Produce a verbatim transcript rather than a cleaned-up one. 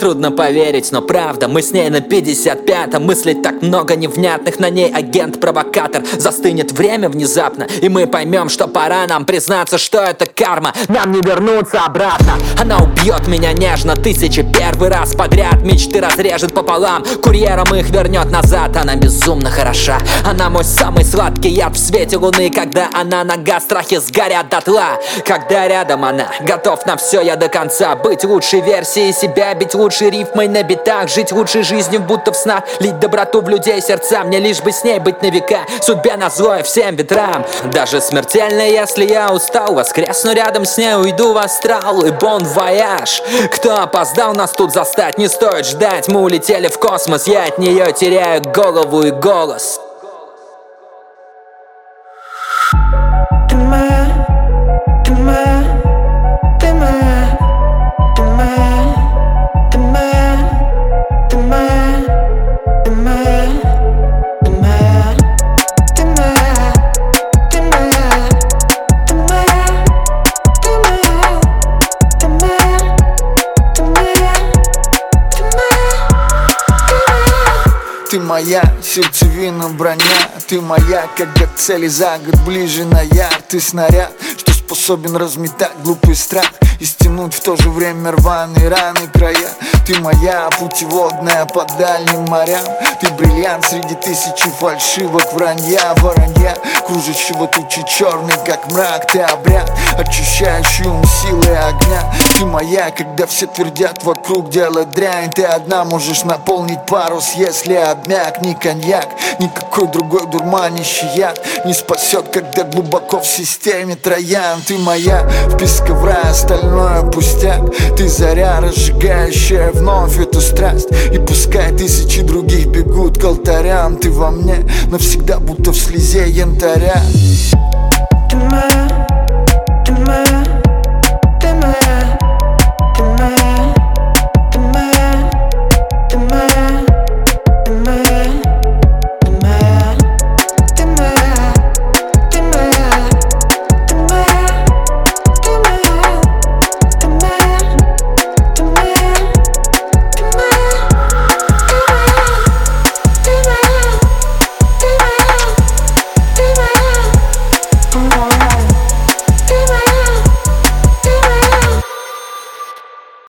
Трудно поверить, но правда, мы с ней на пятьдесят пятом. Мыслей так много невнятных, на ней агент-провокатор. Застынет время внезапно, и мы поймем, что пора нам признаться, что это карма. Нам не вернуться обратно. Она убьет меня нежно тысячи первый раз подряд. Мечты разрежет пополам, курьером их вернет назад. Она безумно хороша, она мой самый сладкий яд в свете луны. Когда она нога, страхи сгорят дотла. Когда рядом она, готов на все я до конца. Быть лучшей версией себя, бить лучшей рифмой на битах. Жить лучшей жизнью, будто в снах. Лить доброту в людей сердца, мне лишь бы с ней быть на века. Судьбе назло и всем ветрам. Даже смертельно, если я устал, воскресну рядом с ней, уйду в астрал. И бон вояж. Кто опоздал, нас тут застать не стоит ждать. Мы улетели в космос, я от нее теряю голову и голос. Ты моя, ты моя, ты моя, ты моя, ты моя, ты моя, ты моя, ты моя, ты моя, ты моя, ты моя, ты моя, ты моя, ты моя, ты моя. Ты моя сердцевина, броня. Ты моя, когда к цели за год ближе на яр. Ты снаряд, что способен разметать глупый страх и стянуть в то же время рваные раны края. Ты моя путеводная по дальним морям. Ты бриллиант среди тысячи фальшивок вранья, воронья, кружащего тучи черный, как мрак. Ты обряд, очищающий ум силой огня. Ты моя, когда все твердят вокруг дело дрянь. Ты одна можешь наполнить парус, если обмяк. Ни коньяк, никакой другой дурманящий яд не спасет, когда глубоко в системе троян. Ты моя, вписка в рай, остальное пустяк. Ты заря, разжигающая вновь эту страсть. И пускай тысячи других бегут к алтарям, ты во мне навсегда, будто в слезе янтаря. Ты моя.